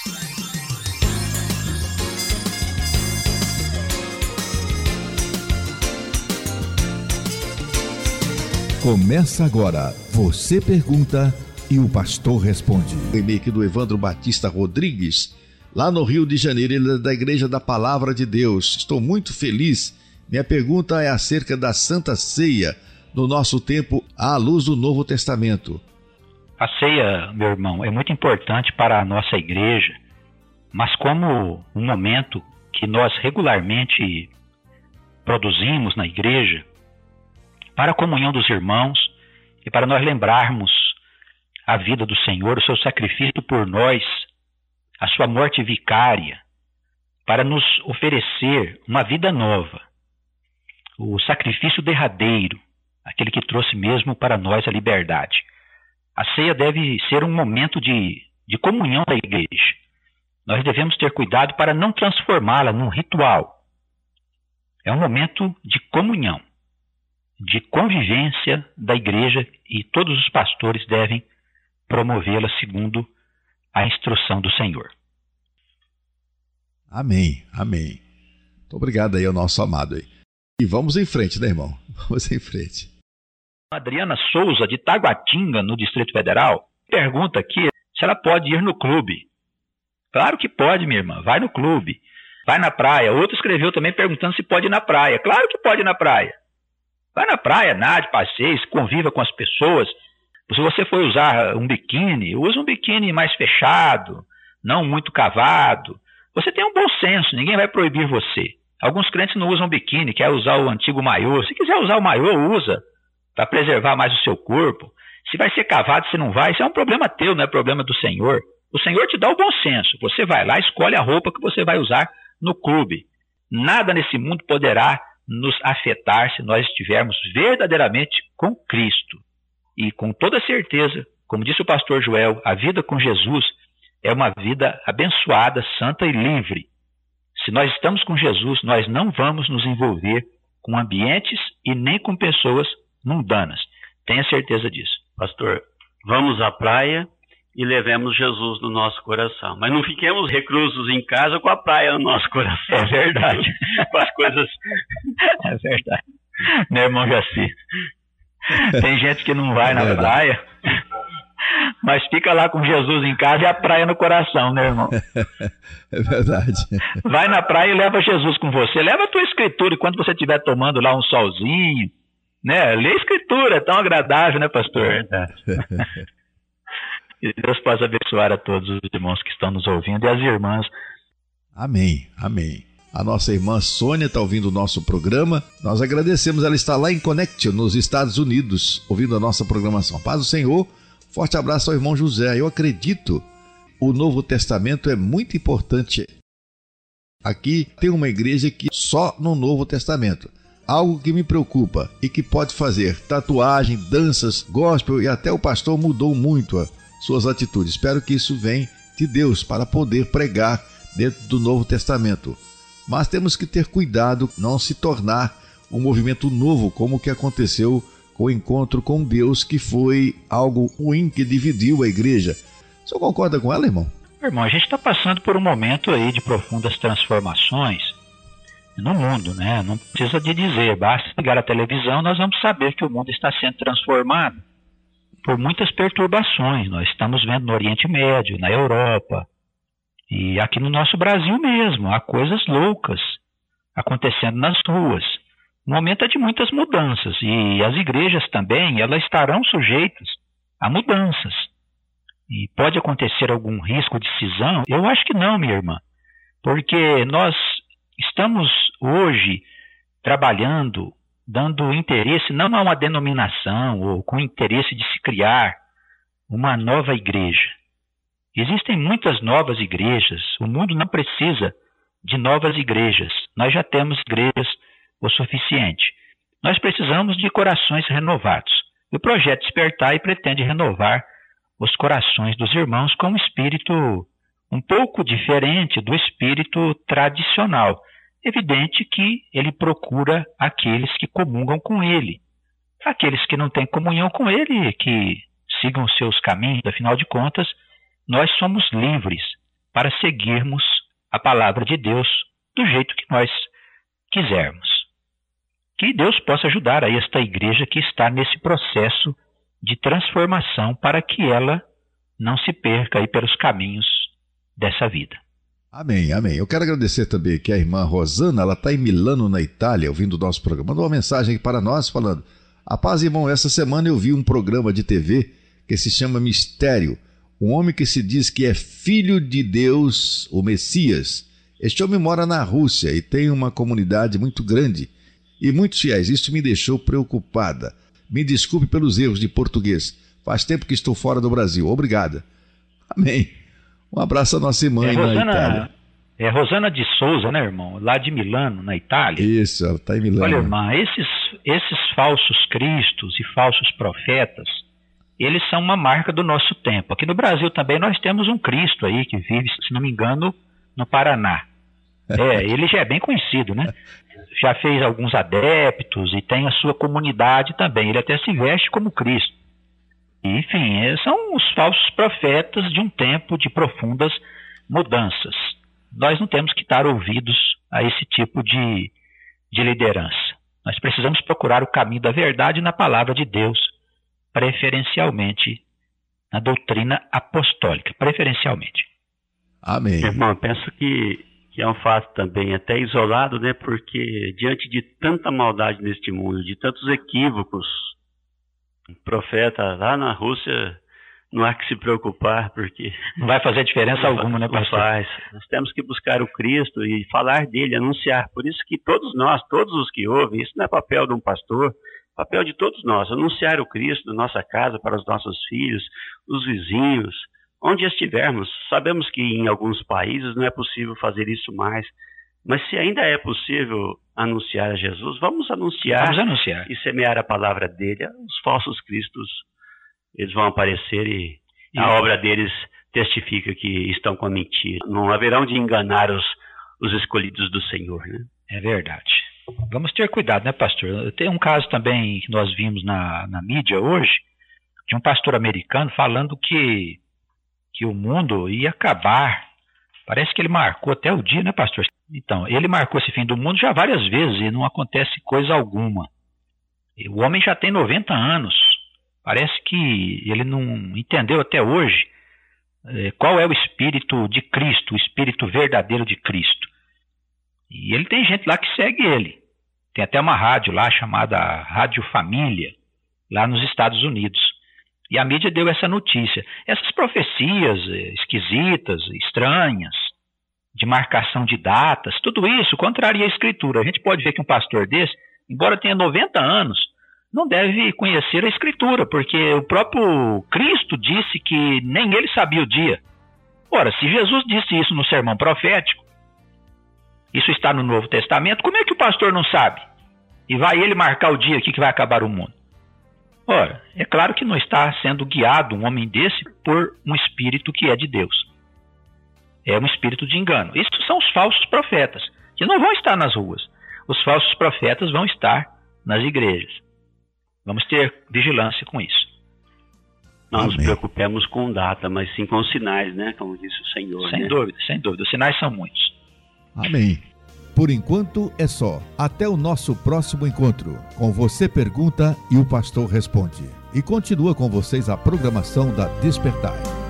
Começa agora, você pergunta e o pastor responde. O e-mail aqui do Evandro Batista Rodrigues, lá no Rio de Janeiro, ele é da Igreja da Palavra de Deus. Estou muito feliz. Minha pergunta é acerca da Santa Ceia, no nosso tempo, à luz do Novo Testamento. A ceia, meu irmão, é muito importante para a nossa igreja, mas como um momento que nós regularmente produzimos na igreja, para a comunhão dos irmãos e para nós lembrarmos a vida do Senhor, o seu sacrifício por nós, a sua morte vicária, para nos oferecer uma vida nova, o sacrifício derradeiro, aquele que trouxe mesmo para nós a liberdade. A ceia deve ser um momento de comunhão da igreja. Nós devemos ter cuidado para não transformá-la num ritual. É um momento de comunhão, de convivência da igreja, e todos os pastores devem promovê-la segundo a instrução do Senhor. Amém, amém. Muito obrigado aí ao nosso amado aí. E vamos em frente, né, irmão? Vamos em frente. Adriana Souza, de Taguatinga, no Distrito Federal, pergunta aqui se ela pode ir no clube. Claro que pode, minha irmã. Vai no clube. Vai na praia. Outro escreveu também perguntando se pode ir na praia. Claro que pode ir na praia. Vai na praia, nade, passeie, conviva com as pessoas. Se você for usar um biquíni, use um biquíni mais fechado, não muito cavado. Você tem um bom senso, ninguém vai proibir você. Alguns crentes não usam biquíni, quer usar o antigo maiô. Se quiser usar o maiô, usa, para preservar mais o seu corpo. Se vai ser cavado, se não vai, isso é um problema teu, não é problema do Senhor. O Senhor te dá o bom senso. Você vai lá, escolhe a roupa que você vai usar no clube. Nada nesse mundo poderá nos afetar se nós estivermos verdadeiramente com Cristo. E com toda certeza, como disse o pastor Joel, a vida com Jesus é uma vida abençoada, santa e livre. Se nós estamos com Jesus, nós não vamos nos envolver com ambientes e nem com pessoas mundanas. Tenha certeza disso. Pastor, vamos à praia e levemos Jesus no nosso coração. Mas não fiquemos reclusos em casa com a praia no nosso coração. É verdade. Com as coisas... É verdade. Meu irmão Jaci. Tem gente que não vai na praia, mas fica lá com Jesus em casa e a praia no coração, né, irmão? É verdade. Vai na praia e leva Jesus com você. Leva a tua escritura, e quando você estiver tomando lá um solzinho, né? Lê a escritura, é tão agradável, né, pastor? É verdade. E Deus possa abençoar a todos os irmãos que estão nos ouvindo e as irmãs. Amém, amém. A nossa irmã Sônia está ouvindo o nosso programa. Nós agradecemos, ela está lá em Connecticut, nos Estados Unidos, ouvindo a nossa programação. Paz do Senhor, forte abraço ao irmão José. Eu acredito, o Novo Testamento é muito importante. Aqui tem uma igreja que só no Novo Testamento. Algo que me preocupa e que pode fazer tatuagem, danças, gospel, e até o pastor mudou muito suas atitudes. Espero que isso venha de Deus para poder pregar dentro do Novo Testamento. Mas temos que ter cuidado, não se tornar um movimento novo, como o que aconteceu com o encontro com Deus, que foi algo ruim que dividiu a igreja. O senhor concorda com ela, irmão? Irmão, a gente está passando por um momento aí de profundas transformações no mundo, né? Não precisa de dizer, basta ligar a televisão, nós vamos saber que o mundo está sendo transformado por muitas perturbações. Nós estamos vendo no Oriente Médio, na Europa e aqui no nosso Brasil mesmo, há coisas loucas acontecendo nas ruas. O momento é de muitas mudanças e as igrejas também, elas estarão sujeitas a mudanças. E pode acontecer algum risco de cisão? Eu acho que não, minha irmã, porque nós estamos hoje trabalhando, dando interesse não a uma denominação ou com interesse de se criar uma nova igreja. Existem muitas novas igrejas, o mundo não precisa de novas igrejas, nós já temos igrejas o suficiente. Nós precisamos de corações renovados. O projeto Despertar pretende renovar os corações dos irmãos com um espírito um pouco diferente do espírito tradicional. Evidente que ele procura aqueles que comungam com ele. Aqueles que não têm comunhão com ele, que sigam seus caminhos, afinal de contas, nós somos livres para seguirmos a palavra de Deus do jeito que nós quisermos. Que Deus possa ajudar a esta igreja que está nesse processo de transformação para que ela não se perca aí pelos caminhos dessa vida. Amém, amém. Eu quero agradecer também que a irmã Rosana, ela está em Milano, na Itália, ouvindo o nosso programa. Mandou uma mensagem aqui para nós falando: a paz, irmão, essa semana eu vi um programa de TV que se chama Mistério. Um homem que se diz que é filho de Deus, o Messias. Este homem mora na Rússia e tem uma comunidade muito grande e muitos fiéis. Isso me deixou preocupada. Me desculpe pelos erros de português. Faz tempo que estou fora do Brasil. Obrigada. Amém. Um abraço à nossa irmã na Itália. É Rosana de Souza, né, irmão? Lá de Milano, na Itália. Isso, ela está em Milano. Olha, irmã, esses falsos cristos e falsos profetas, eles são uma marca do nosso tempo. Aqui no Brasil também nós temos um Cristo aí que vive, se não me engano, no Paraná. Ele já é bem conhecido, né? Já fez alguns adeptos e tem a sua comunidade também. Ele até se veste como Cristo. Enfim, são os falsos profetas de um tempo de profundas mudanças. Nós não temos que estar ouvidos a esse tipo de liderança. Nós precisamos procurar o caminho da verdade na palavra de Deus, preferencialmente na doutrina apostólica, preferencialmente. Amém. Irmão, penso que é um fato também até isolado, né? Porque diante de tanta maldade neste mundo, de tantos equívocos, um profeta lá na Rússia não há que se preocupar, porque não vai fazer diferença alguma, né, pastor? Faz. Nós temos que buscar o Cristo e falar dele, anunciar. Por isso que todos nós, todos os que ouvem, isso não é papel de um pastor, é papel de todos nós, anunciar o Cristo na nossa casa, para os nossos filhos, os vizinhos, onde estivermos. Sabemos que em alguns países não é possível fazer isso mais, mas se ainda é possível anunciar a Jesus, vamos anunciar e semear a palavra dele. Os falsos cristos, eles vão aparecer e a obra deles testifica que estão com a mentira. Não haverão de enganar os escolhidos do Senhor, né? É verdade. Vamos ter cuidado, né, pastor? Tem um caso também que nós vimos na mídia hoje, de um pastor americano falando que o mundo ia acabar. Parece que ele marcou até o dia, né, pastor? Então, ele marcou esse fim do mundo já várias vezes e não acontece coisa alguma. E o homem já tem 90 anos. Parece que ele não entendeu até hoje qual é o espírito de Cristo, o espírito verdadeiro de Cristo. E ele tem gente lá que segue ele. Tem até uma rádio lá chamada Rádio Família, lá nos Estados Unidos. E a mídia deu essa notícia. Essas profecias esquisitas, estranhas, de marcação de datas, tudo isso contraria a Escritura. A gente pode ver que um pastor desse, embora tenha 90 anos, não deve conhecer a Escritura, porque o próprio Cristo disse que nem ele sabia o dia. Ora, se Jesus disse isso no sermão profético, isso está no Novo Testamento, como é que o pastor não sabe? E vai ele marcar o dia aqui que vai acabar o mundo? Ora, é claro que não está sendo guiado um homem desse por um espírito que é de Deus. É um espírito de engano. Estes são os falsos profetas, que não vão estar nas ruas. Os falsos profetas vão estar nas igrejas. Vamos ter vigilância com isso. Não nos preocupemos com data, mas sim com sinais, né? Como disse o Senhor. Sem dúvida, sem dúvida. Os sinais são muitos. Amém. Por enquanto é só. Até o nosso próximo encontro. Com Você Pergunta e o Pastor Responde. E continua com vocês a programação da Despertai.